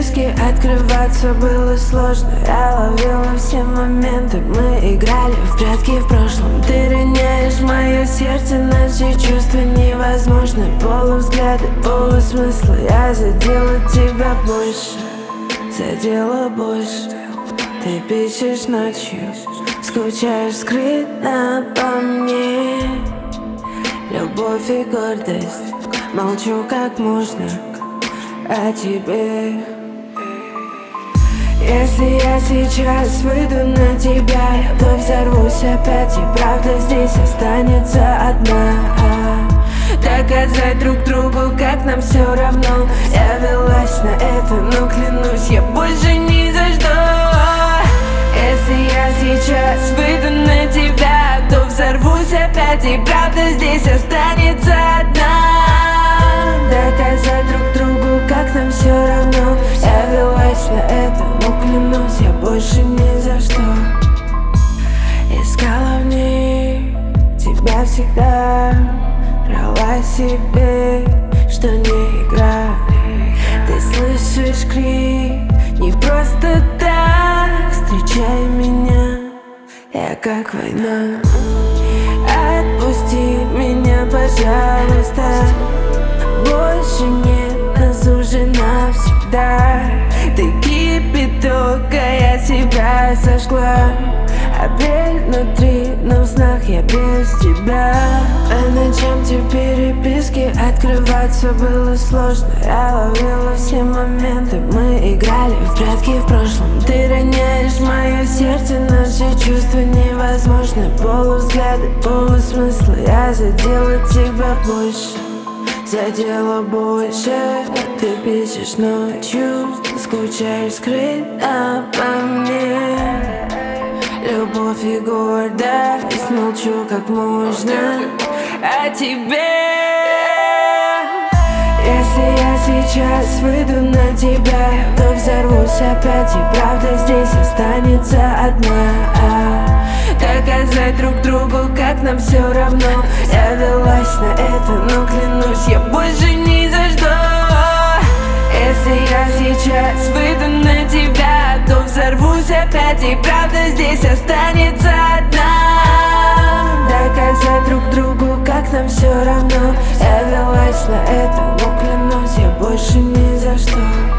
переписке открываться было сложно. Я ловила все моменты, мы играли в прятки в прошлом. Ты роняешь мое сердце, наши чувства невозможны. Полувзгляды, полусмысла, я задела тебя больше, задела больше. Ты пишешь ночью, скучаешь скрытно по мне. Любовь и гордость, молчу как можно о тебе. Если я сейчас выйду на тебя, то взорвусь опять, и правда здесь останется одна. Доказать друг другу, как нам все равно. Я велась на это, но клянусь, я больше ни за что. Если я сейчас выйду на тебя, то взорвусь опять, и правда здесь останется одна. Доказать друг другу, как нам все равно. Я велась на это, но клянусь, я больше ни за что. Искала в ней тебя всегда, врала себе, что не игра. Ты слышишь крик, не просто так. Встречай меня, я как война. Отпусти меня, пожалуйста. Больше нет нас уже навсегда. Ты кипяток, а я себя сожгла. Апрель внутри, но в снах я без тебя. По ночам те переписки открываться было сложно. Я ловила все моменты, мы играли в прятки в прошлом. Ты роняешь мое сердце, наши чувства невозможны. Полувзгляды, полусмысла, я задела тебя больше, задела больше. Ты пишешь ночью, скучаешь скрытно по мне. Любовь и гордость, молчу как можно о тебе. Если я сейчас выйду на тебя, то взорвусь опять, и правда здесь останется одна. Доказать друг другу, как нам все равно. Я велась на это, но клянусь, я больше ни за что. Если я сейчас выйду на тебя, то взорвусь опять, и правда здесь останется одна. Доказать друг другу, как нам все равно. Я велась на это, но клянусь, я больше ни за что.